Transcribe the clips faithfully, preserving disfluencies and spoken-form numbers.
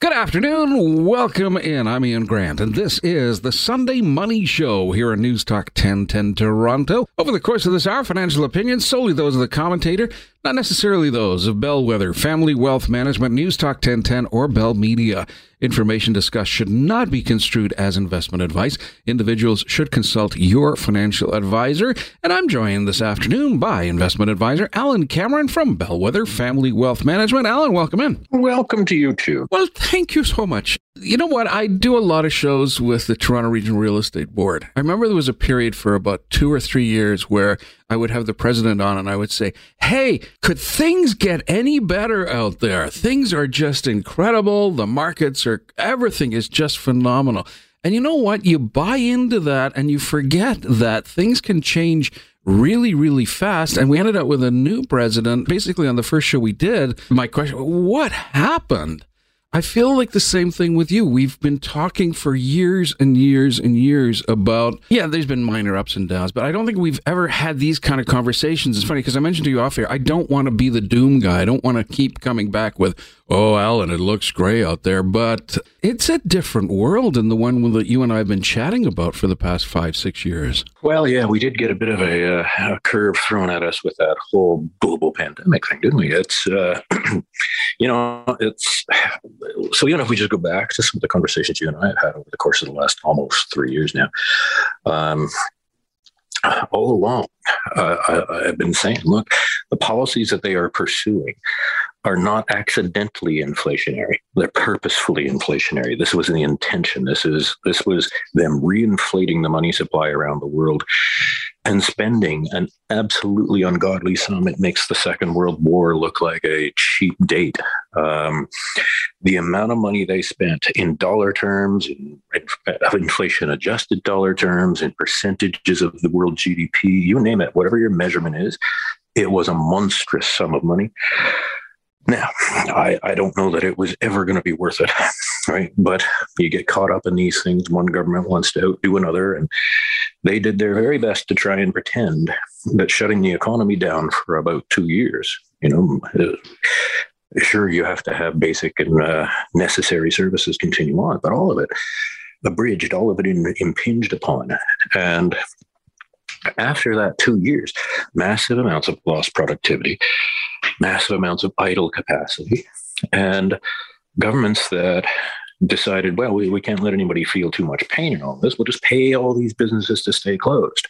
Good afternoon. Welcome in. I'm Ian Grant, and this is the Sunday Money Show here on News Talk ten ten Toronto. Over the course of this hour, financial opinions, solely those of the commentator, not necessarily those of Bellwether, Family Wealth Management, News Talk ten ten, or Bell Media. Information discussed should not be construed as investment advice. Individuals should consult your financial advisor. And I'm joined this afternoon by investment advisor Alan Cameron from Bellwether Family Wealth Management. Alan, welcome in. Welcome to you too. Well, thank you so much. You know what? I do a lot of shows with the Toronto Regional Real Estate Board. I remember there was a period for about two or three years where I would have the president on and I would say, hey, could things get any better out there? Things are just incredible. The markets are, everything is just phenomenal. And you know what? You buy into that and you forget that things can change really, really fast. And we ended up with a new president. Basically, on the first show we did, my question, what happened? I feel like the same thing with you. We've been talking for years and years and years about, yeah, there's been minor ups and downs, but I don't think we've ever had these kind of conversations. It's funny because I mentioned to you off air, I don't want to be the doom guy. I don't want to keep coming back with, oh, Alan, it looks gray out there. But it's a different world than the one that you and I have been chatting about for the past five, six years. Well, yeah, we did get a bit of a, uh, a curve thrown at us with that whole global pandemic thing, didn't we? It's, uh, you know, it's, so even if we just go back to some of the conversations you and I have had over the course of the last almost three years now, um, all along, uh, I, I've been saying, look, the policies that they are pursuing are not accidentally inflationary. They're purposefully inflationary. This was the intention. This is this was them reinflating the money supply around the world and spending an absolutely ungodly sum. It makes the Second World War look like a cheap date. Um, the amount of money they spent in dollar terms, in, in inflation-adjusted dollar terms, in percentages of the world G D P, you name it, whatever your measurement is, it was a monstrous sum of money. Now, I, I don't know that it was ever going to be worth it, right? But you get caught up in these things. One government wants to outdo another, and they did their very best to try and pretend that shutting the economy down for about two years, you know, uh, sure, you have to have basic and uh, necessary services continue on, but all of it abridged, all of it in, impinged upon. And after that two years, massive amounts of lost productivity, massive amounts of idle capacity, and governments that decided, well, we, we can't let anybody feel too much pain in all this. We'll just pay all these businesses to stay closed.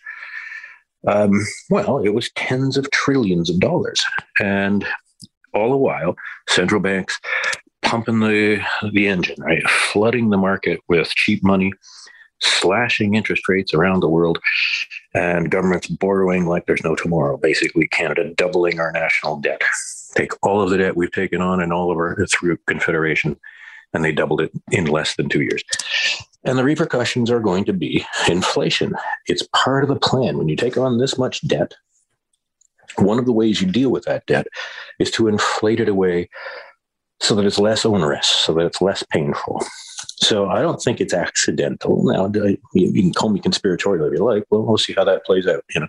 Um, well, it was tens of trillions of dollars. And all the while, central banks pumping the, the engine, right? Flooding the market with cheap money, slashing interest rates around the world, and governments borrowing like there's no tomorrow. Basically, Canada doubling our national debt. Take all of the debt we've taken on and all of our through Confederation, and they doubled it in less than two years. And the repercussions are going to be inflation. It's part of the plan. When you take on this much debt, one of the ways you deal with that debt is to inflate it away so that it's less onerous, so that it's less painful. So I don't think it's accidental. Now, you can call me conspiratorial if you like. Well, we'll see how that plays out. You know,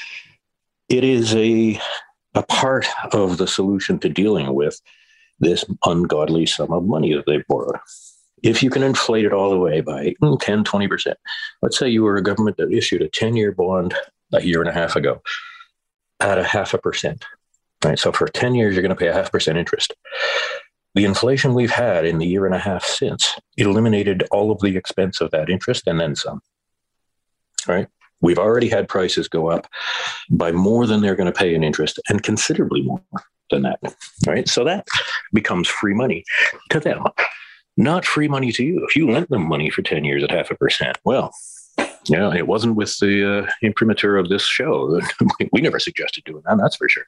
it is a a part of the solution to dealing with this ungodly sum of money that they've borrowed. If you can inflate it all the way by ten, twenty percent, let's say you were a government that issued a ten-year bond a year and a half ago at a half a percent, right? So for ten years, you're going to pay a half percent interest. The inflation we've had in the year and a half since, it eliminated all of the expense of that interest and then some, right? We've already had prices go up by more than they're going to pay in interest and considerably more than that, right? So that becomes free money to them, not free money to you. If you lent them money for ten years at half a percent, well, you know, it wasn't with the uh, imprimatur of this show. We never suggested doing that, that's for sure.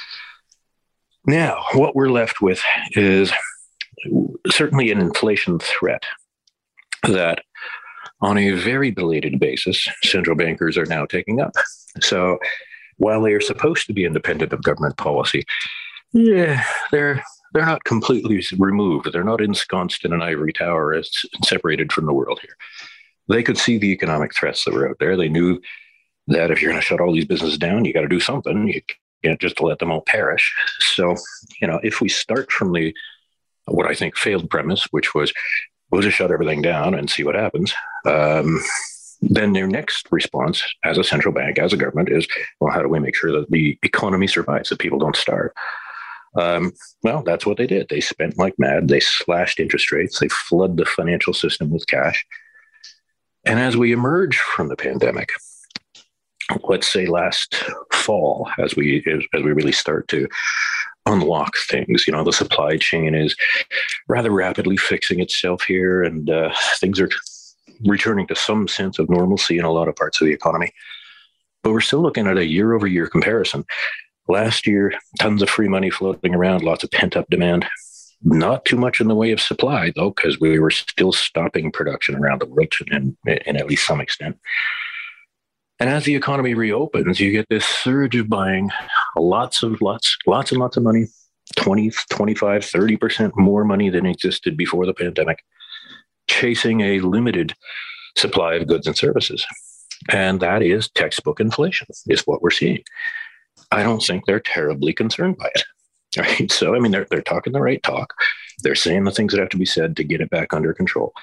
Now, what we're left with is certainly an inflation threat that on a very belated basis, central bankers are now taking up. So while they are supposed to be independent of government policy, yeah, they're they're not completely removed. They're not ensconced in an ivory tower as separated from the world here. They could see the economic threats that were out there. They knew that if you're going to shut all these businesses down, you got to do something. You can't just let them all perish. So, you know, if we start from the what I think failed premise, which was we'll just shut everything down and see what happens. Um, then their next response as a central bank, as a government, is, well, how do we make sure that the economy survives, that people don't starve? Um, well, that's what they did. They spent like mad. They slashed interest rates. They flood the financial system with cash. And as we emerge from the pandemic, let's say last fall, as we as, as we really start to unlock things, you know, the supply chain is rather rapidly fixing itself here, and uh, things are returning to some sense of normalcy in a lot of parts of the economy. But we're still looking at a year-over-year comparison. Last year, tons of free money floating around, lots of pent-up demand. Not too much in the way of supply, though, because we were still stopping production around the world in, in at least some extent. And as the economy reopens, you get this surge of buying, lots of lots, lots and lots of money, twenty, twenty-five, thirty percent more money than existed before the pandemic, chasing a limited supply of goods and services. And that is textbook inflation, is what we're seeing. I don't think they're terribly concerned by it. Right? So, I mean, they're, they're talking the right talk. They're saying the things that have to be said to get it back under control.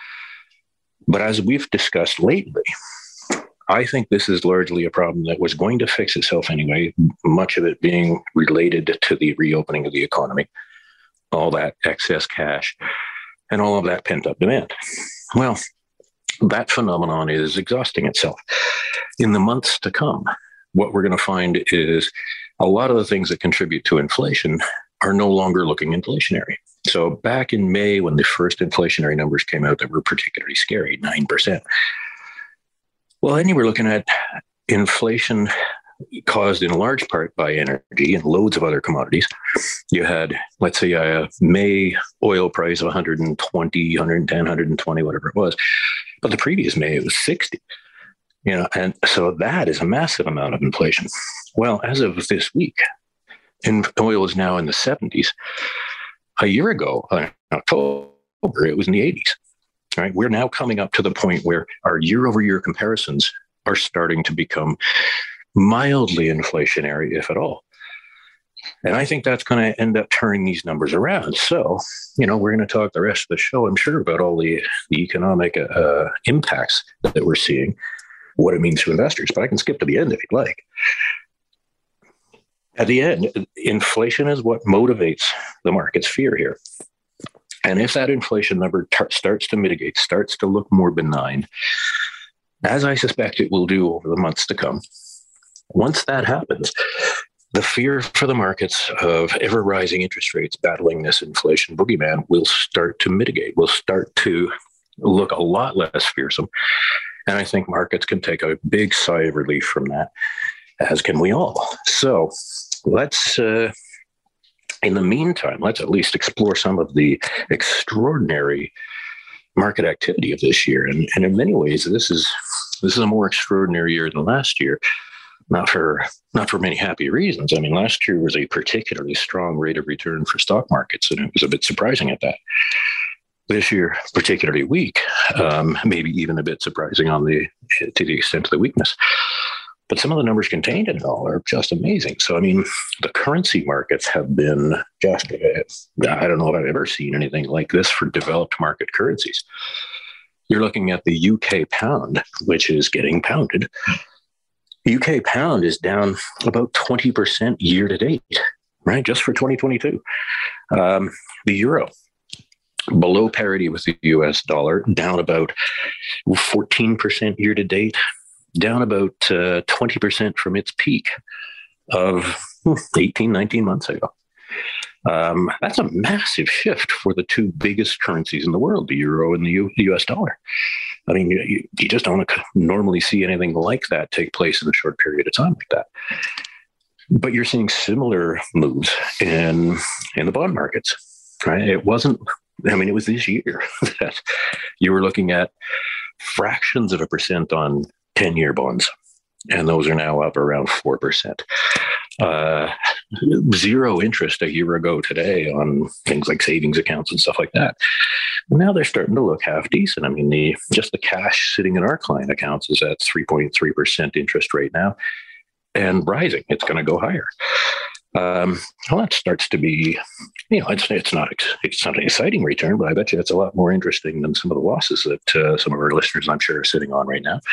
But as we've discussed lately, I think this is largely a problem that was going to fix itself anyway, much of it being related to the reopening of the economy, all that excess cash, and all of that pent-up demand. Well, that phenomenon is exhausting itself. In the months to come, what we're going to find is a lot of the things that contribute to inflation are no longer looking inflationary. So back in May, when the first inflationary numbers came out that were particularly scary, nine percent, well, then you were looking at inflation caused in large part by energy and loads of other commodities. You had, let's say, a May oil price of one hundred twenty, one hundred ten, one hundred twenty, whatever it was. But the previous May, it was sixty. You know, and so that is a massive amount of inflation. Well, as of this week, in, oil is now in the seventies. A year ago, in October, it was in the eighties. Right? We're now coming up to the point where our year-over-year comparisons are starting to become mildly inflationary, if at all. And I think that's going to end up turning these numbers around. So, you know, we're going to talk the rest of the show, I'm sure, about all the, the economic uh, impacts that we're seeing, what it means to investors. But I can skip to the end if you'd like. At the end, inflation is what motivates the market's fear here. And if that inflation number t- starts to mitigate, starts to look more benign, as I suspect it will do over the months to come, once that happens, the fear for the markets of ever rising interest rates battling this inflation boogeyman will start to mitigate, will start to look a lot less fearsome. And I think markets can take a big sigh of relief from that, as can we all. So let's, uh, in the meantime, let's at least explore some of the extraordinary market activity of this year. And, and in many ways, this is this is a more extraordinary year than last year. Not for not for many happy reasons. I mean, last year was a particularly strong rate of return for stock markets, and it was a bit surprising at that. This year, particularly weak, um, maybe even a bit surprising on the to the extent of the weakness. But some of the numbers contained in it all are just amazing. So, I mean, the currency markets have been just, I don't know if I've ever seen anything like this for developed market currencies. You're looking at the U K pound, which is getting pounded. The U K pound is down about twenty percent year to date, right? Just for twenty twenty-two. Um, the euro, below parity with the U S dollar, down about fourteen percent year to date, down about uh, twenty percent from its peak of eighteen, nineteen months ago. Um, that's a massive shift for the two biggest currencies in the world, the euro and the U- U.S. dollar. I mean, you, you just don't normally see anything like that take place in a short period of time like that. But you're seeing similar moves in in the bond markets, right? It wasn't, I mean, it was this year that you were looking at fractions of a percent on ten-year bonds, and those are now up around four percent. Uh, zero interest a year ago today on things like savings accounts and stuff like that. Now they're starting to look half decent. I mean, the just the cash sitting in our client accounts is at three point three percent interest rate now and rising. It's going to go higher. Um, well, that starts to be, you know, it's it's not it's not an exciting return, but I bet you it's a lot more interesting than some of the losses that uh, some of our listeners, I'm sure, are sitting on right now.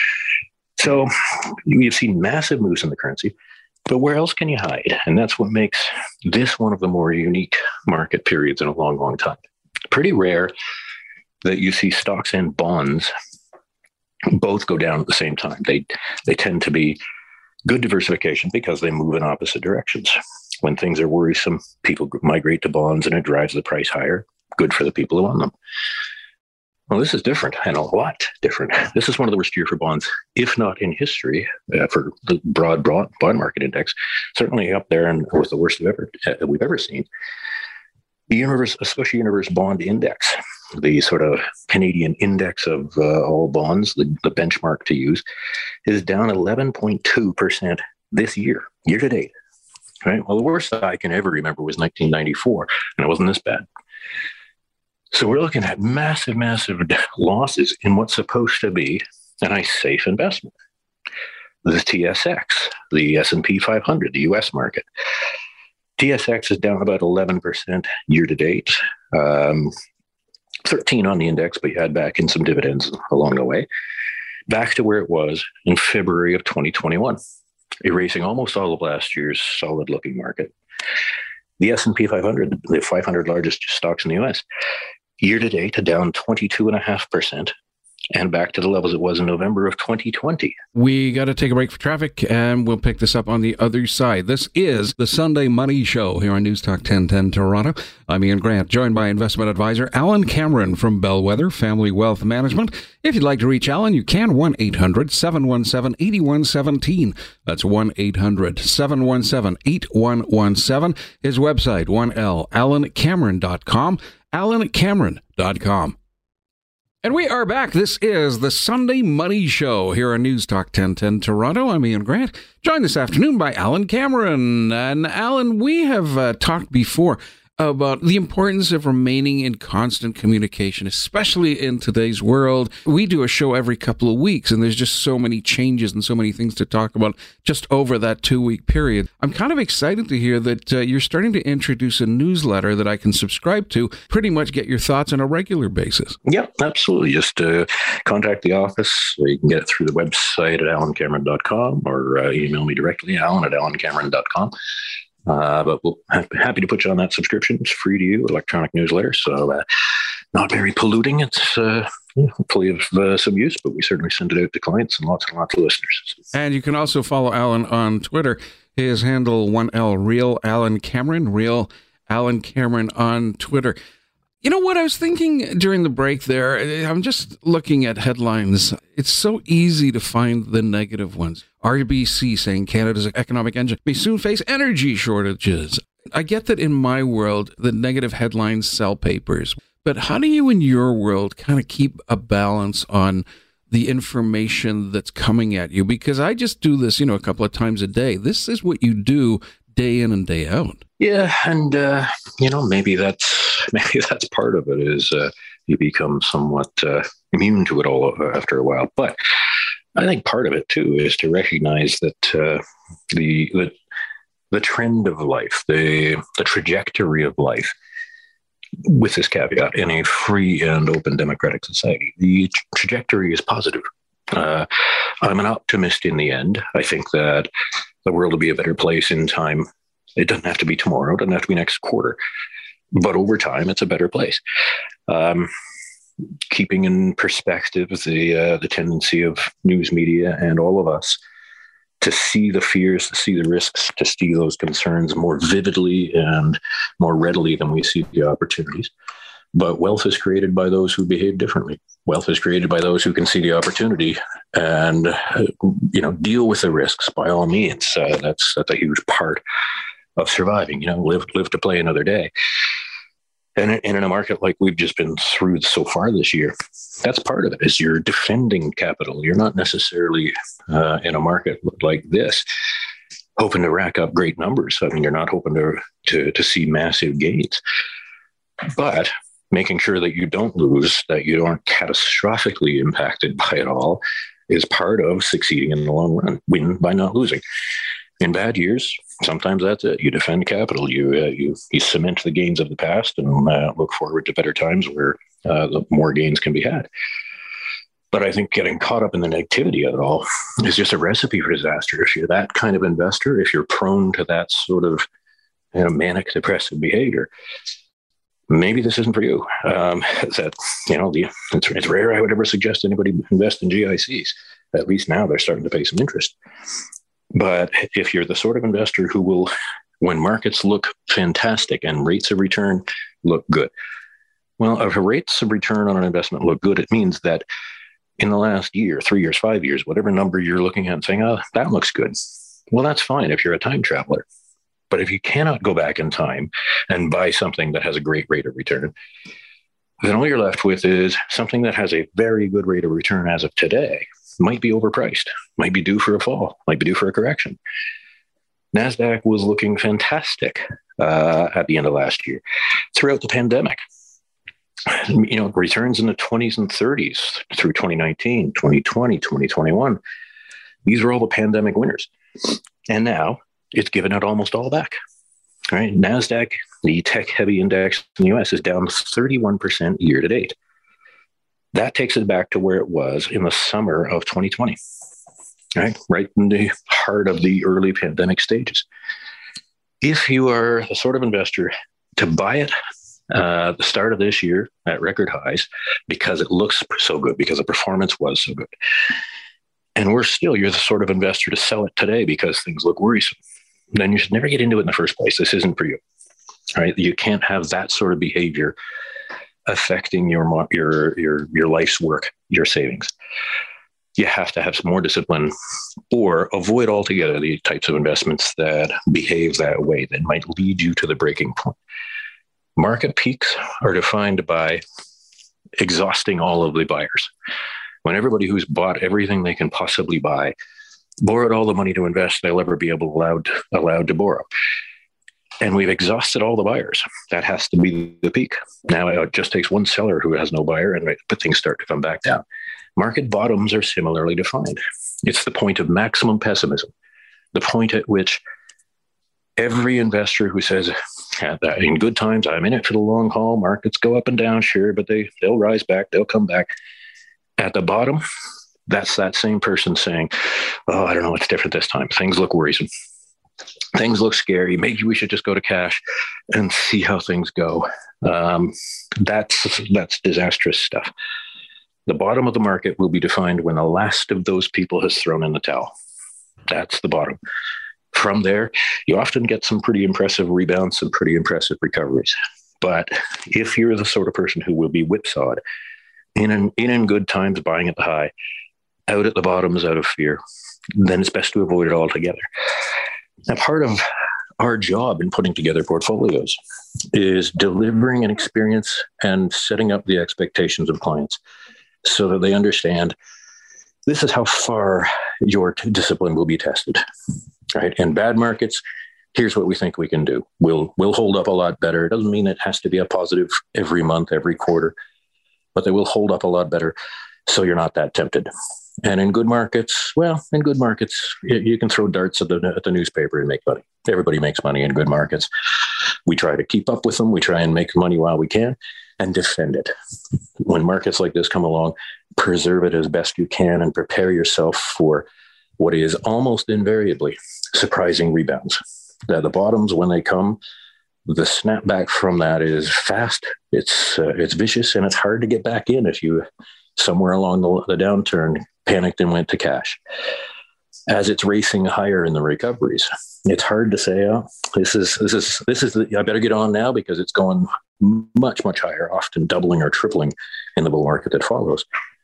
So we've seen massive moves in the currency, but where else can you hide? And that's what makes this one of the more unique market periods in a long, long time. Pretty rare that you see stocks and bonds both go down at the same time. They they tend to be good diversification because they move in opposite directions. When things are worrisome, people migrate to bonds and it drives the price higher. Good for the people who own them. Well, this is different, and a lot different. This is one of the worst years for bonds, if not in history, uh, for the broad, broad bond market index. Certainly up there and was the worst we've ever uh, we've ever seen. The Universe, Scotia Universe Bond Index, the sort of Canadian index of uh, all bonds, the, the benchmark to use, is down eleven point two percent this year, year to date. Right. Well, the worst I can ever remember was nineteen ninety-four, and it wasn't this bad. So we're looking at massive, massive losses in what's supposed to be a nice, safe investment. The T S X, the S and P five hundred, the U S market. T S X is down about eleven percent year to date, um, thirteen on the index, but you add back in some dividends along the way, back to where it was in February of twenty twenty-one, erasing almost all of last year's solid-looking market. The S and P five hundred, the five hundred largest stocks in the U S, year to date, down twenty-two point five percent. And back to the levels it was in November of twenty twenty. We got to take a break for traffic, and we'll pick this up on the other side. This is the Sunday Money Show here on News Talk ten ten Toronto. I'm Ian Grant, joined by investment advisor Alan Cameron from Bellwether Family Wealth Management. If you'd like to reach Alan, you can one eight hundred seven one seven eight one one seven. That's one eight hundred seven one seven eight one one seven. His website, one L, alan cameron dot com, alan cameron dot com. And we are back. This is the Sunday Money Show here on News Talk ten ten Toronto. I'm Ian Grant, joined this afternoon by Alan Cameron. And Alan, we have uh, talked before about the importance of remaining in constant communication, especially in today's world. We do a show every couple of weeks, and there's just so many changes and so many things to talk about just over that two-week period. I'm kind of excited to hear that uh, you're starting to introduce a newsletter that I can subscribe to, pretty much get your thoughts on a regular basis. Yeah, absolutely. Just uh, contact the office. You can get it through the website at alan cameron dot com or uh, email me directly, alan at alan cameron dot com. Uh, but we'll have, happy to put you on that subscription. It's free to you, electronic newsletter. So uh, not very polluting. It's uh, hopefully of uh, some use, but we certainly send it out to clients and lots and lots of listeners. And you can also follow Alan on Twitter. His handle, one L, Real Alan Cameron, Real Alan Cameron on Twitter. You know what I was thinking during the break there? I'm just looking at headlines. It's so easy to find the negative ones. R B C saying Canada's economic engine may soon face energy shortages. I get that in my world, the negative headlines sell papers. But how do you in your world kind of keep a balance on the information that's coming at you? Because I just do this, you know, a couple of times a day. This is what you do day in and day out. Yeah, and uh, you know, maybe that's maybe that's part of it. Is uh, you become somewhat uh, immune to it all after a while. But I think part of it too is to recognize that uh, the the the trend of life, the the trajectory of life, with this caveat, in a free and open democratic society, the tra- trajectory is positive. Uh, I'm an optimist in the end. I think that the world will be a better place in time. It doesn't have to be tomorrow. It doesn't have to be next quarter. But over time, it's a better place. Um, keeping in perspective the uh, the tendency of news media and all of us to see the fears, to see the risks, to see those concerns more vividly and more readily than we see the opportunities. But wealth is created by those who behave differently. Wealth is created by those who can see the opportunity and, uh, you know, deal with the risks by all means. Uh, that's that's a huge part of surviving. You know, live live to play another day. And, and in a market like we've just been through so far this year, that's part of it. Is you're defending capital. You're not necessarily uh, in a market like this hoping to rack up great numbers. I mean, you're not hoping to to, to see massive gains, but making sure that you don't lose, that you aren't catastrophically impacted by it all, is part of succeeding in the long run. Win by not losing. In bad years, Sometimes that's it. You defend capital. You uh, you you cement the gains of the past and uh, look forward to better times where uh, the more gains can be had. But I think getting caught up in the negativity of it all is just a recipe for disaster. If you're that kind of investor, if you're prone to that sort of, you know, manic depressive behavior, maybe this isn't for you. Um, that you know, the, it's, it's rare I would ever suggest anybody invest in G I Cs. At least now they're starting to pay some interest. But if you're the sort of investor who will, when markets look fantastic and rates of return look good, well, if rates of return on an investment look good, it means that in the last year, three years, five years, whatever number you're looking at and saying, oh, that looks good. Well, that's fine if you're a time traveler. But if you cannot go back in time and buy something that has a great rate of return, then all you're left with is something that has a very good rate of return as of today. Might be overpriced, might be due for a fall, might be due for a correction. NASDAQ was looking fantastic uh, at the end of last year. Throughout the pandemic, you know, returns in the twenties and thirties through twenty nineteen, twenty twenty, twenty twenty-one. These were all the pandemic winners. And now it's given it almost all back. Right? NASDAQ, the tech-heavy index in the U S, is down thirty-one percent year to date. That takes it back to where it was in the summer of twenty twenty, right? Right in the heart of the early pandemic stages. If you are the sort of investor to buy it uh, the start of this year at record highs because it looks so good, because the performance was so good, and we're still, you're the sort of investor to sell it today because things look worrisome, then you should never get into it in the first place. This isn't for you, right? You can't have that sort of behavior affecting your your your your life's work, your savings. You have to have some more discipline, or avoid altogether the types of investments that behave that way, that might lead you to the breaking point. Market peaks are defined by exhausting all of the buyers. When everybody who's bought everything they can possibly buy borrowed all the money to invest they'll ever be able allowed allowed to borrow, and we've exhausted all the buyers, that has to be the peak. Now it just takes one seller who has no buyer, and things start to come back down. Market bottoms are similarly defined. It's the point of maximum pessimism, the point at which every investor who says, in good times, I'm in it for the long haul, markets go up and down, sure, but they, they'll rise back, they'll come back. At the bottom, that's that same person saying, oh, I don't know, it's different this time. Things look worrisome. Things look scary. Maybe we should just go to cash and see how things go. Um, that's that's disastrous stuff. The bottom of the market will be defined when the last of those people has thrown in the towel. That's the bottom. From there, you often get some pretty impressive rebounds, some pretty impressive recoveries. But if you're the sort of person who will be whipsawed in and in, in good times, buying at the high, out at the bottoms out of fear, then it's best to avoid it altogether. Now, part of our job in putting together portfolios is delivering an experience and setting up the expectations of clients so that they understand this is how far your t- discipline will be tested. Right? In bad markets, here's what we think we can do. We'll we'll hold up a lot better. It doesn't mean it has to be a positive every month, every quarter, but they will hold up a lot better so you're not that tempted. And in good markets, well, in good markets, you can throw darts at the at the newspaper and make money. Everybody makes money in good markets. We try to keep up with them. We try and make money while we can and defend it. When markets like this come along, preserve it as best you can and prepare yourself for what is almost invariably surprising rebounds. At the bottoms, when they come, the snapback from that is fast, it's uh, it's vicious, and it's hard to get back in if you, somewhere along the, the downturn, panicked and went to cash. As it's racing higher in the recoveries, it's hard to say, oh, this is, this is, this is, the, I better get on now because it's going much, much higher, often doubling or tripling in the bull market that follows.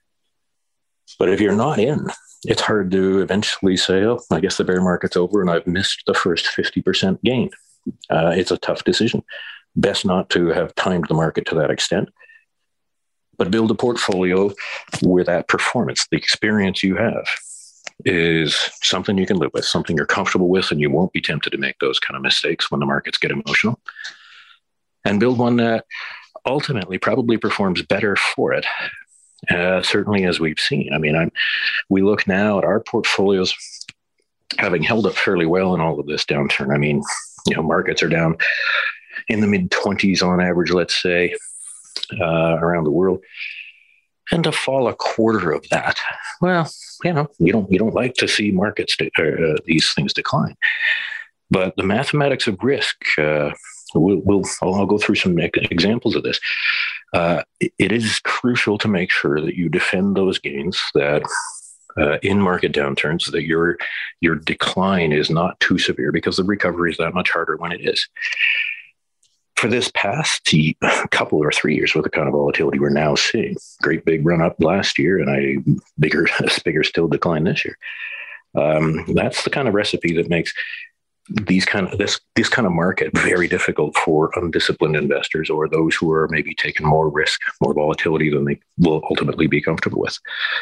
But if you're not in, it's hard to eventually say, oh, I guess the bear market's over and I've missed the first fifty percent gain. Uh, it's a tough decision. Best not to have timed the market to that extent, but build a portfolio where that performance, the experience you have, is something you can live with, something you're comfortable with, and you won't be tempted to make those kind of mistakes when the markets get emotional. And build one that ultimately probably performs better for it. Uh, certainly, as we've seen. I mean, I'm, we look now at our portfolios having held up fairly well in all of this downturn. I mean, you know, markets are down in the mid twenties on average, let's say, uh, around the world. And to fall a quarter of that, well, you know, you don't you don't like to see markets de- uh, these things decline. But the mathematics of risk, uh, we'll, we'll I'll go through some examples of this. Uh, it, it is crucial to make sure that you defend those gains, that uh, in market downturns, that your your decline is not too severe, because the recovery is that much harder when it is. For this past couple or three years with the kind of volatility we're now seeing, great big run up last year and a bigger, bigger still decline this year. Um, that's the kind of recipe that makes these kind of this this kind of market very difficult for undisciplined investors, or those who are maybe taking more risk, more volatility than they will ultimately be comfortable with.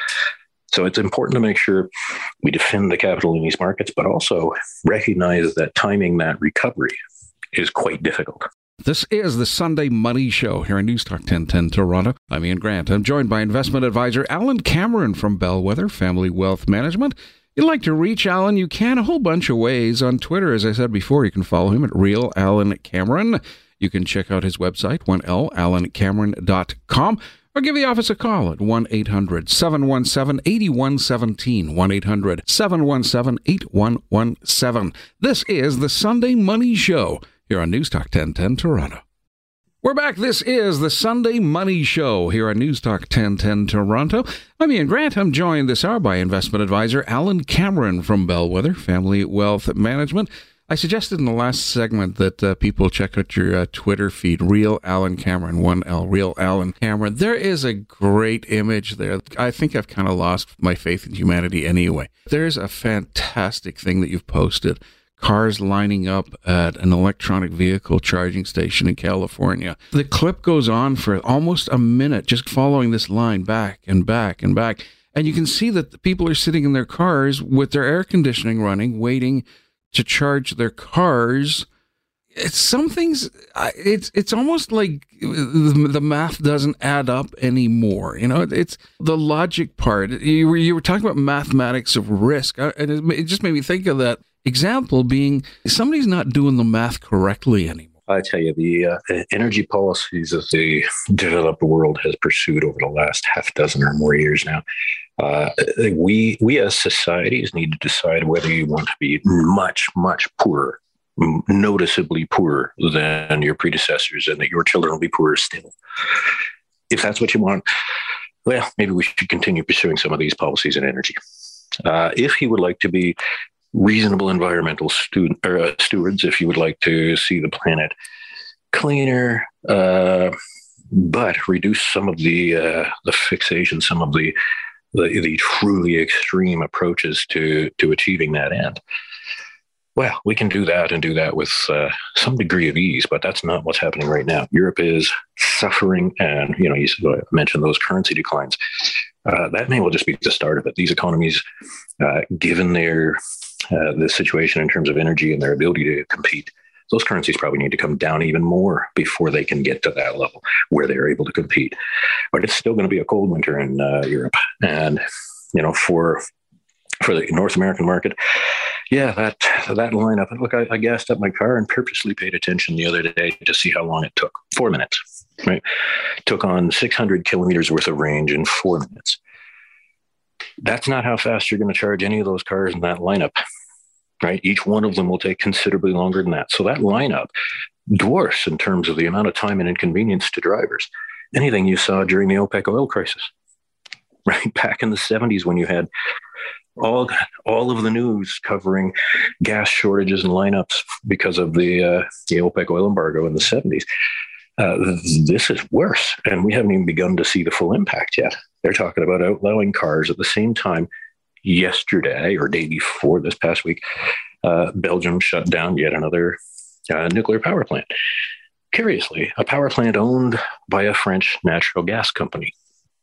So it's important to make sure we defend the capital in these markets, but also recognize that timing that recovery is quite difficult. This is the Sunday Money Show here on Newstalk ten ten Toronto. I'm Ian Grant. I'm joined by investment advisor Alan Cameron from Bellwether Family Wealth Management. If you'd like to reach Alan, you can a whole bunch of ways. On Twitter, as I said before, you can follow him at Real Alan Cameron. You can check out his website, one L, alan cameron dot com, or give the office a call at one eight hundred seven one seven eight one one seven, one eight hundred seven one seven eight one one seven. This is the Sunday Money Show here on Newstalk ten ten Toronto. We're back. This is the Sunday Money Show here on Newstalk ten ten Toronto. I'm Ian Grant. I'm joined this hour by investment advisor Alan Cameron from Bellwether Family Wealth Management. I suggested in the last segment that uh, people check out your uh, Twitter feed, Real Alan Cameron, one L, Real Alan Cameron. There is a great image there. I think I've kind of lost my faith in humanity anyway. There's a fantastic thing that you've posted. Cars lining up at an electronic vehicle charging station in California. The clip goes on for almost a minute, just following this line back and back and back. And you can see that the people are sitting in their cars with their air conditioning running, waiting to charge their cars. It's some things, it's it's almost like the math doesn't add up anymore. You know, it's the logic part. You were, you were talking about mathematics of risk, and it just made me think of that example being somebody's not doing the math correctly anymore. I tell you, the uh, energy policies that the developed world has pursued over the last half dozen or more years now, uh, we we as societies need to decide whether you want to be much, much poorer, noticeably poorer than your predecessors, and that your children will be poorer still. If that's what you want, well, maybe we should continue pursuing some of these policies in energy. Uh, if you would like to be reasonable environmental student, or, uh, stewards, if you would like to see the planet cleaner, uh, but reduce some of the uh, the fixation, some of the, the the truly extreme approaches to to achieving that end. Well, we can do that and do that with uh, some degree of ease, but that's not what's happening right now. Europe is suffering, and you know, you mentioned those currency declines. Uh, that may well just be the start of it. These economies, uh, given their uh, the situation in terms of energy and their ability to compete, those currencies probably need to come down even more before they can get to that level where they're able to compete. But it's still going to be a cold winter in uh, Europe, and you know, for for the North American market, yeah, that that lineup. Look, I, I gassed up my car and purposely paid attention the other day to see how long it took. Four minutes, right? Took on six hundred kilometers worth of range in four minutes. That's not how fast you're going to charge any of those cars in that lineup, right? Each one of them will take considerably longer than that. So that lineup dwarfs, in terms of the amount of time and inconvenience to drivers, anything you saw during the OPEC oil crisis, right? Back in the seventies, when you had all all of the news covering gas shortages and lineups because of the uh, the OPEC oil embargo in the seventies. Uh, this is worse, and we haven't even begun to see the full impact yet. They're talking about outlawing cars at the same time. Yesterday, or day before this past week, uh, Belgium shut down yet another uh, nuclear power plant. Curiously, a power plant owned by a French natural gas company.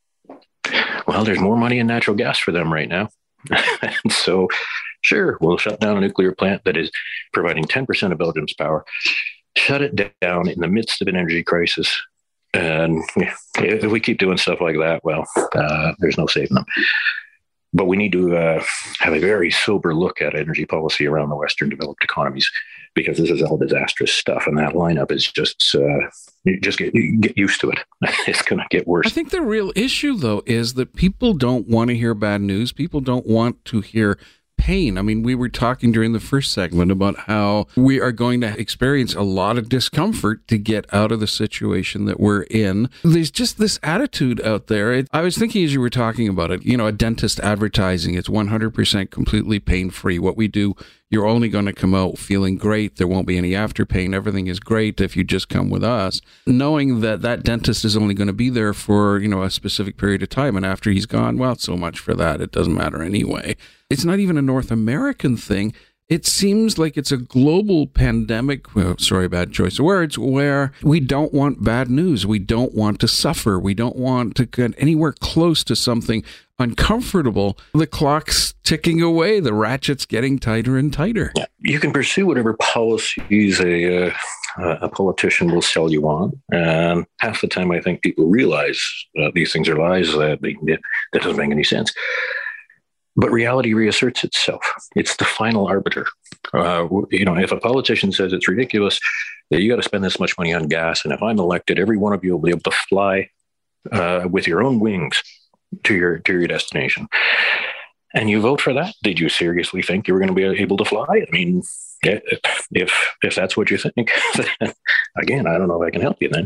Well, there's more money in natural gas for them right now. And so, sure, we'll shut down a nuclear plant that is providing ten percent of Belgium's power, shut it down in the midst of an energy crisis. And if we keep doing stuff like that, well, uh, there's no saving them. But we need to uh, have a very sober look at energy policy around the Western developed economies, because this is all disastrous stuff. And that lineup is just, uh, you just get, you get used to it. It's going to get worse. I think the real issue, though, is that people don't want to hear bad news. People don't want to hear pain. I mean, we were talking during the first segment about how we are going to experience a lot of discomfort to get out of the situation that we're in. There's just this attitude out there. It, I was thinking as you were talking about it, you know, a dentist advertising, it's one hundred percent completely pain-free. What we do, you're only going to come out feeling great. There won't be any after pain. Everything is great if you just come with us. Knowing that that dentist is only going to be there for, you know, a specific period of time. And after he's gone, well, so much for that. It doesn't matter anyway. It's not even a North American thing. It seems like it's a global pandemic, well, sorry, bad choice of words, where we don't want bad news. We don't want to suffer. We don't want to get anywhere close to something uncomfortable. The clock's ticking away. The ratchet's getting tighter and tighter. Yeah. You can pursue whatever policies a, uh, a politician will sell you on. And half the time I think people realize uh, these things are lies. Uh, they, that doesn't make any sense. But reality reasserts itself. It's the final arbiter. Uh, you know, if a politician says it's ridiculous that you got to spend this much money on gas, and if I'm elected, every one of you will be able to fly uh, with your own wings to your to your destination, and you vote for that, did you seriously think you were going to be able to fly? I mean, if if that's what you think, again, I don't know if I can help you then.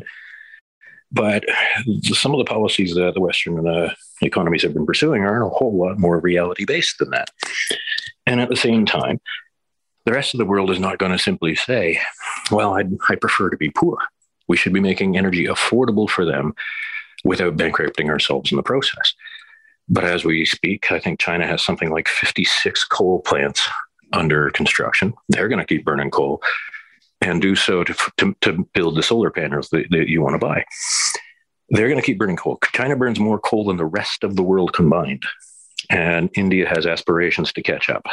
But some of the policies that the Western uh, economies have been pursuing are a whole lot more reality-based than that. And at the same time, the rest of the world is not going to simply say, well, I'd, I prefer to be poor. We should be making energy affordable for them without bankrupting ourselves in the process. But as we speak, I think China has something like fifty-six coal plants under construction. They're going to keep burning coal and do so to, to, to build the solar panels that, that you want to buy. They're going to keep burning coal. China burns more coal than the rest of the world combined. And India has aspirations to catch up.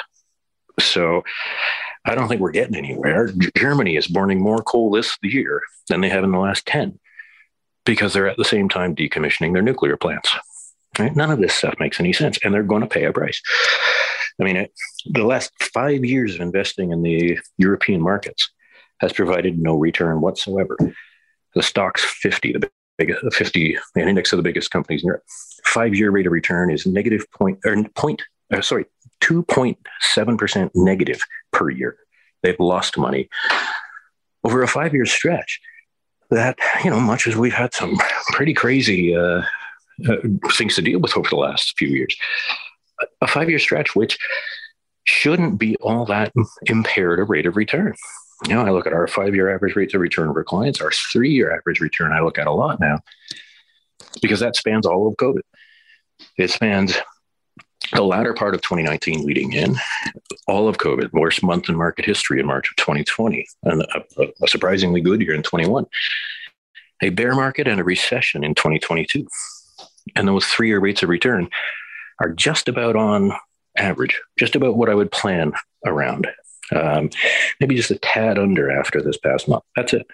So I don't think we're getting anywhere. Germany is burning more coal this year than they have in the last ten, because they're at the same time decommissioning their nuclear plants. Right? None of this stuff makes any sense, and they're going to pay a price. I mean, it, the last five years of investing in the European markets has provided no return whatsoever. The stock's fifty, the biggest, the fifty, an index of the biggest companies in Europe. Five-year rate of return is negative point, or point, uh, sorry, two point seven percent negative per year. They've lost money over a five-year stretch. That, you know, much as we've had some pretty crazy uh, uh, things to deal with over the last few years, a five-year stretch which shouldn't be all that impaired a rate of return. You know, I look at our five-year average rates of return for clients, our three-year average return I look at a lot now, because that spans all of COVID. It spans the latter part of twenty nineteen leading in, all of COVID, worst month in market history in March of twenty twenty, and a, a surprisingly good year in twenty-one, a bear market and a recession in twenty twenty-two. And those three-year rates of return are just about on average, just about what I would plan around. Um, maybe just a tad under after this past month. That's it.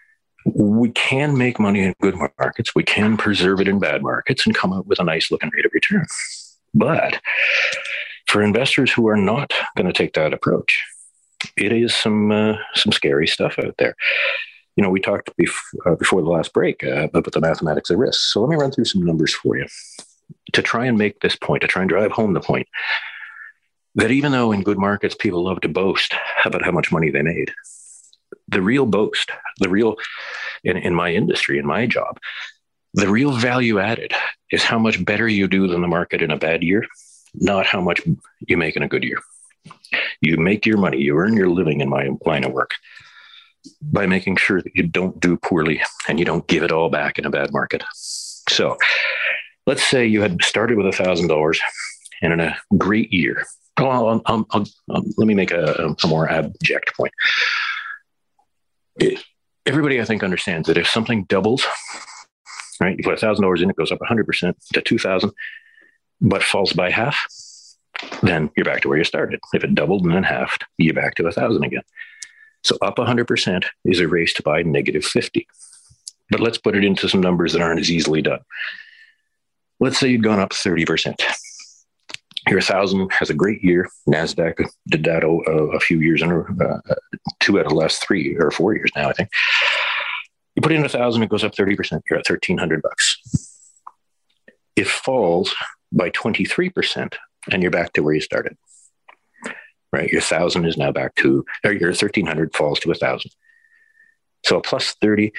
We can make money in good markets. We can preserve it in bad markets and come up with a nice looking rate of return. But for investors who are not going to take that approach, it is some uh, some scary stuff out there. You know, we talked bef- uh, before the last break uh, about the mathematics of risk. So let me run through some numbers for you to try and make this point, to try and drive home the point that even though in good markets people love to boast about how much money they made, the real boast, the real, in, in my industry, in my job, the real value added is how much better you do than the market in a bad year, not how much you make in a good year. You make your money, you earn your living in my line of work by making sure that you don't do poorly and you don't give it all back in a bad market. So let's say you had started with one thousand dollars and in a great year. Well, I'll, I'll, I'll, I'll, let me make a, a more abject point. It, everybody, I think, understands that if something doubles, right, you put one thousand dollars in, it goes up one hundred percent to two thousand dollars, but falls by half, then you're back to where you started. If it doubled and then halved, you're back to one thousand dollars again. So up one hundred percent is erased by negative fifty. But let's put it into some numbers that aren't as easily done. Let's say you'd gone up thirty percent. Your one thousand has a great year. NASDAQ did that a, a few years in, uh, two out of the last three or four years now, I think. You put in one thousand, it goes up thirty percent. You're at thirteen hundred bucks. It falls by twenty-three percent and you're back to where you started, right? Your one thousand is now back to, or your thirteen hundred falls to one thousand. So a plus thirty.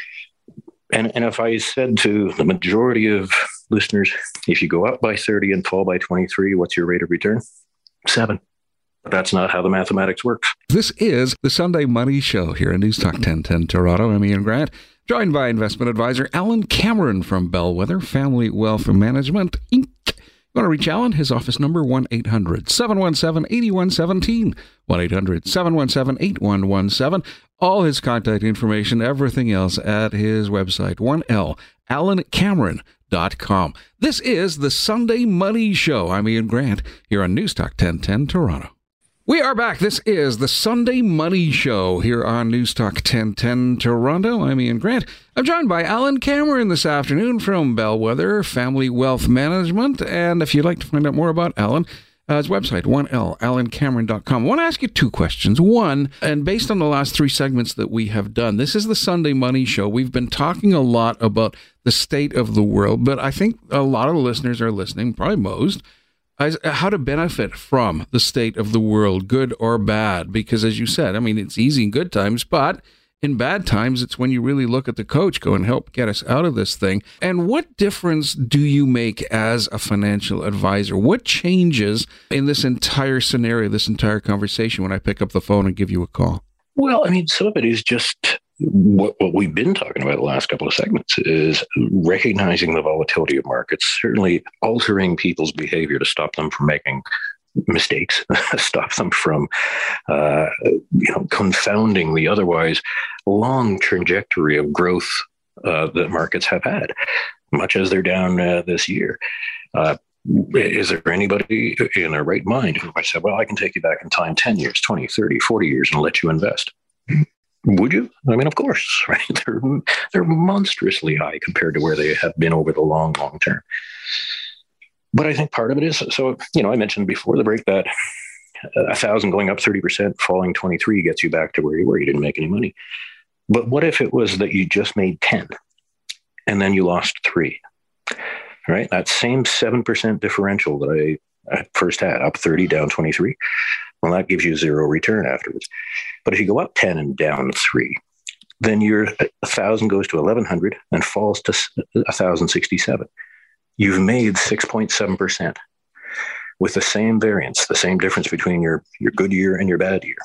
And, and if I said to the majority of listeners, if you go up by thirty and fall by twenty-three, what's your rate of return? Seven. But that's not how the mathematics works. This is the Sunday Money Show here on News Talk ten ten Toronto. I'm Ian Grant, joined by investment advisor Alan Cameron from Bellwether Family Wealth Management, Incorporated. You want to reach Alan? His office number, one eight hundred seven one seven eight one one seven, one eight hundred seven one seven eight one one seven. All his contact information, everything else at his website, one L, alan cameron dot com. This is the Sunday Money Show. I'm Ian Grant here on News Talk ten ten Toronto. We are back. This is the Sunday Money Show here on News Talk ten ten Toronto. I'm Ian Grant. I'm joined by Alan Cameron this afternoon from Bellwether Family Wealth Management. And if you'd like to find out more about Alan, uh, his website, one L, alan cameron dot com. I want to ask you two questions. One, and based on the last three segments that we have done, this is the Sunday Money Show. We've been talking a lot about the state of the world, but I think a lot of the listeners are listening, probably most, as how to benefit from the state of the world, good or bad. Because as you said, I mean, it's easy in good times, but in bad times, it's when you really look at the coach go and help get us out of this thing. And what difference do you make as a financial advisor? What changes in this entire scenario, this entire conversation when I pick up the phone and give you a call? Well, I mean, some of it is just what, what we've been talking about the last couple of segments is recognizing the volatility of markets, certainly altering people's behavior to stop them from making mistakes, stop them from, uh, you know, confounding the otherwise long trajectory of growth uh, that markets have had, much as they're down uh, this year. Uh, is there anybody in their right mind who might say, well, I can take you back in time ten years, twenty, thirty, forty years and let you invest? Would you? I mean, of course, right? They're, they're monstrously high compared to where they have been over the long, long term. But I think part of it is, so, you know, I mentioned before the break that a thousand going up thirty percent, falling twenty-three gets you back to where you were. You didn't make any money. But what if it was that you just made ten and then you lost three, right? That same seven percent differential that I, I first had, up thirty, down twenty-three. Well, that gives you zero return afterwards. But if you go up ten and down three, then your one thousand goes to eleven hundred and falls to one thousand sixty-seven. You've made six point seven percent with the same variance, the same difference between your, your good year and your bad year.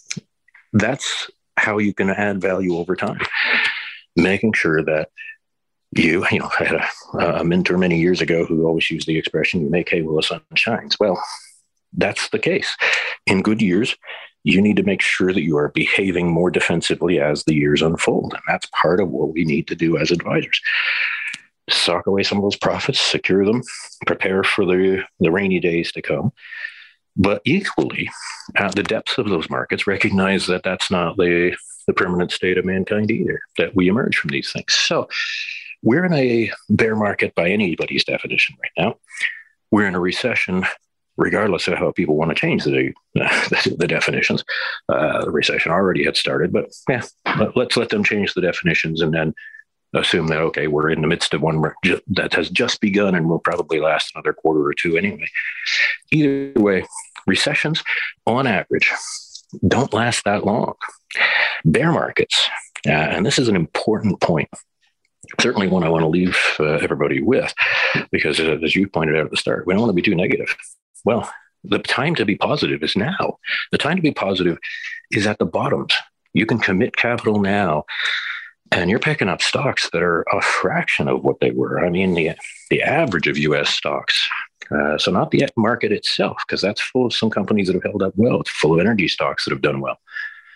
That's how you can add value over time, making sure that you, you know, I had a, a mentor many years ago who always used the expression, you make hay while the sun shines. Well, that's the case. In good years, you need to make sure that you are behaving more defensively as the years unfold. And that's part of what we need to do as advisors. Sock away some of those profits, secure them, prepare for the, the rainy days to come. But equally, at the depths of those markets, recognize that that's not the, the permanent state of mankind either, that we emerge from these things. So we're in a bear market by anybody's definition right now. We're in a recession, regardless of how people want to change the, the, the definitions. Uh, the recession already had started, but yeah, let's let them change the definitions and then assume that, okay, we're in the midst of one that has just begun and will probably last another quarter or two anyway. Either way, recessions, on average, don't last that long. Bear markets, uh, and this is an important point, certainly one I want to leave uh, everybody with, because uh, as you pointed out at the start, we don't want to be too negative. Well, the time to be positive is now. The time to be positive is at the bottoms. You can commit capital now, and you're picking up stocks that are a fraction of what they were. I mean, the, the average of U S stocks, uh, so not the market itself, because that's full of some companies that have held up well. It's full of energy stocks that have done well.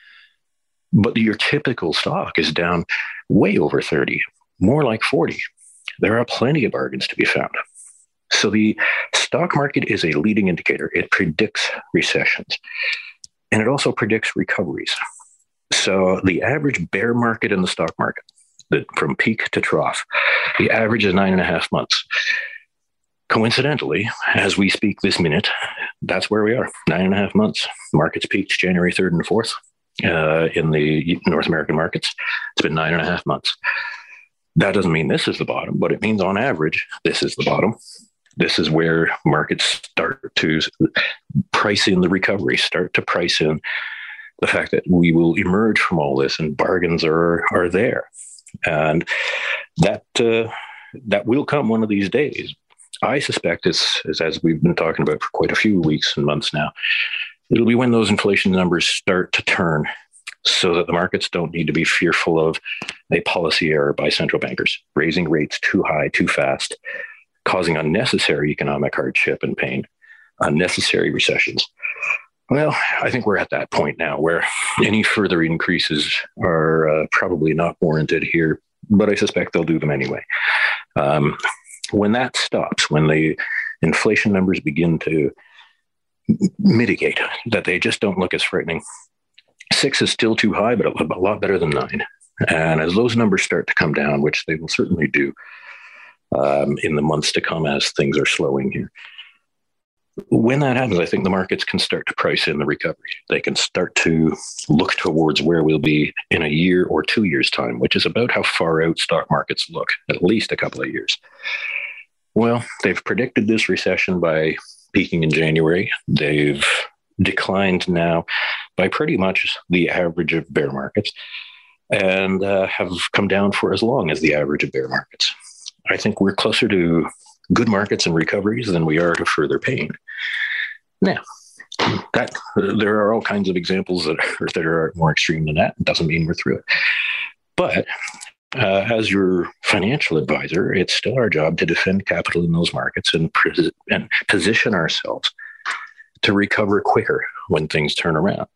But your typical stock is down way over thirty, more like forty. There are plenty of bargains to be found. So the stock market is a leading indicator. It predicts recessions, and it also predicts recoveries. So the average bear market in the stock market, the, from peak to trough, the average is nine and a half months. coincidentally, as we speak this minute, that's where we are, nine and a half months. Markets peaked January third and fourth uh, in the North American markets. It's been nine and a half months. That doesn't mean this is the bottom, but it means on average, this is the bottom. This is where markets start to price in the recovery, start to price in the fact that we will emerge from all this and bargains are are there. And that uh, that will come one of these days. I suspect it's, it's, as we've been talking about for quite a few weeks and months now, it'll be when those inflation numbers start to turn so that the markets don't need to be fearful of a policy error by central bankers, raising rates too high, too fast, causing unnecessary economic hardship and pain, unnecessary recessions. Well, I think we're at that point now where any further increases are uh, probably not warranted here, but I suspect they'll do them anyway. Um, when that stops, when the inflation numbers begin to mitigate, that they just don't look as frightening, six is still too high, but a, a lot better than nine. And as those numbers start to come down, which they will certainly do um, in the months to come as things are slowing here, when that happens, I think the markets can start to price in the recovery. They can start to look towards where we'll be in a year or two years' time, which is about how far out stock markets look, at least a couple of years. Well, they've predicted this recession by peaking in January. They've declined now by pretty much the average of bear markets and uh, have come down for as long as the average of bear markets. I think we're closer to good markets and recoveries than we are to further pain. Now, that there are all kinds of examples that are, that are more extreme than that. It doesn't mean we're through it. But uh, as your financial advisor, it's still our job to defend capital in those markets and, pres- and position ourselves to recover quicker when things turn around.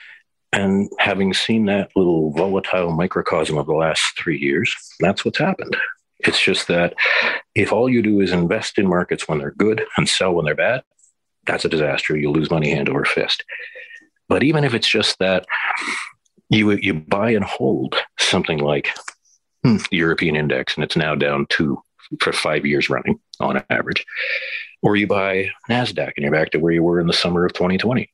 And having seen that little volatile microcosm of the last three years, that's what's happened. It's just that if all you do is invest in markets when they're good and sell when they're bad, that's a disaster. You'll lose money hand over fist. But even if it's just that you you buy and hold something like hmm, the European index, and it's now down two for five years running on average, or you buy NASDAQ and you're back to where you were in the summer of twenty twenty.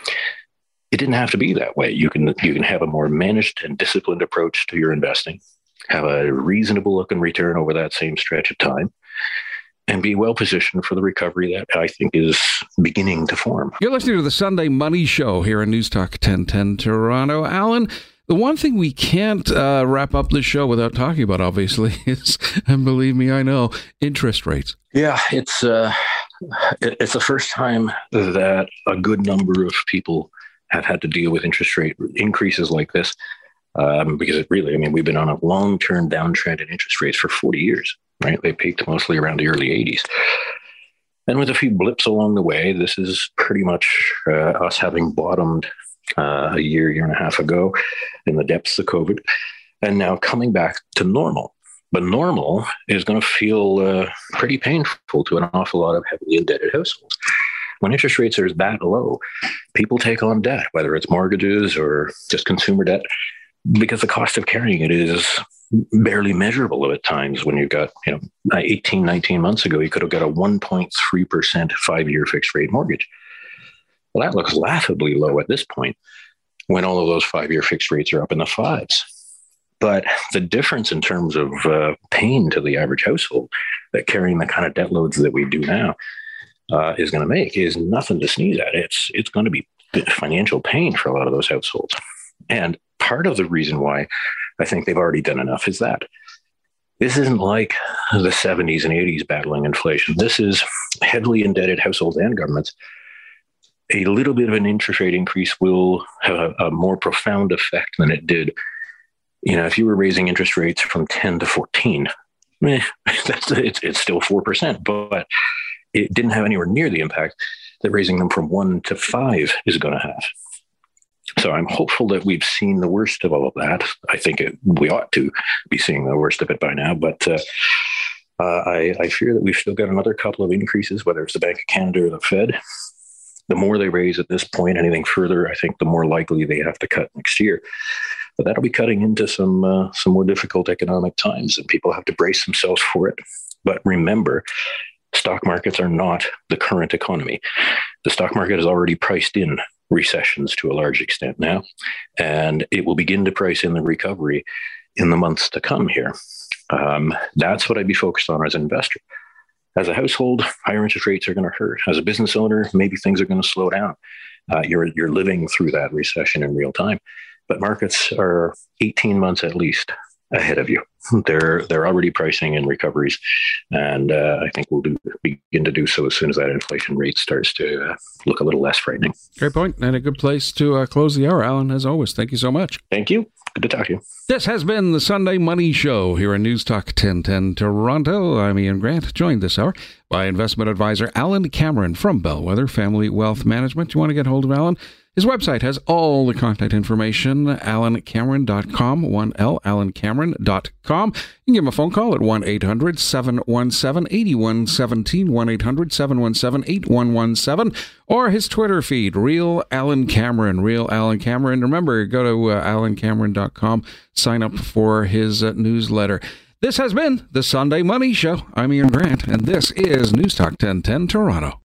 It didn't have to be that way. You can you can have a more managed and disciplined approach to your investing, have a reasonable looking return over that same stretch of time, and be well positioned for the recovery that I think is beginning to form. You're listening to the Sunday Money Show here on News Talk ten ten Toronto. Alan, the one thing we can't uh, wrap up the show without talking about, obviously, is, and believe me, I know, interest rates. Yeah, it's uh, it's the first time that a good number of people have had to deal with interest rate increases like this. Um, because it really, I mean, we've been on a long-term downtrend in interest rates for forty years, right? They peaked mostly around the early eighties. And with a few blips along the way, this is pretty much uh, us having bottomed uh, a year, year and a half ago in the depths of COVID, and now coming back to normal. But normal is going to feel uh, pretty painful to an awful lot of heavily indebted households. When interest rates are that low, people take on debt, whether it's mortgages or just consumer debt, because the cost of carrying it is barely measurable at times. When you've got, you know, eighteen, nineteen months ago, you could have got a one point three percent five-year fixed rate mortgage. Well, that looks laughably low at this point when all of those five-year fixed rates are up in the fives. But the difference in terms of uh, pain to the average household that carrying the kind of debt loads that we do now uh, is going to make is nothing to sneeze at. It's, it's going to be financial pain for a lot of those households. And part of the reason why I think they've already done enough is that this isn't like the seventies and eighties battling inflation. This is heavily indebted households and governments. A little bit of an interest rate increase will have a, a more profound effect than it did. You know, if you were raising interest rates from ten to fourteen, eh, that's, it's, it's still four percent, but it didn't have anywhere near the impact that raising them from one to five is going to have. So I'm hopeful that we've seen the worst of all of that. I think it, we ought to be seeing the worst of it by now, but uh, uh, I, I fear that we've still got another couple of increases, whether it's the Bank of Canada or the Fed. The more they raise at this point, anything further, I think the more likely they have to cut next year. But that'll be cutting into some uh, some more difficult economic times, and people have to brace themselves for it. But remember, stock markets are not the current economy. The stock market has already priced in recessions to a large extent now, and it will begin to price in the recovery in the months to come here. Um, that's what I'd be focused on as an investor. As a household, higher interest rates are going to hurt. As a business owner, maybe things are going to slow down. Uh, you're you're living through that recession in real time, but markets are eighteen months at least ahead of you. They're they're already pricing in recoveries, and uh, I think we'll do, begin to do so as soon as that inflation rate starts to uh, look a little less frightening. Great point, and a good place to uh, close the hour, Alan, as always. Thank you so much. Thank you. Good to talk to you. This has been the Sunday Money Show here on News Talk ten ten Toronto. I'm Ian Grant, joined this hour by investment advisor Alan Cameron from Bellwether Family Wealth Management. You want to get hold of Alan? His website has all the contact information, alan cameron dot com, one L, alan cameron dot com. You can give him a phone call at one eight hundred seven one seven eight one one seven, one eight hundred seven one seven eight one one seven, or his Twitter feed, Real Alan Cameron, Real Alan Cameron. Remember, go to uh, alan cameron dot com, sign up for his uh, newsletter. This has been the Sunday Money Show. I'm Ian Grant, and this is News Talk ten ten Toronto.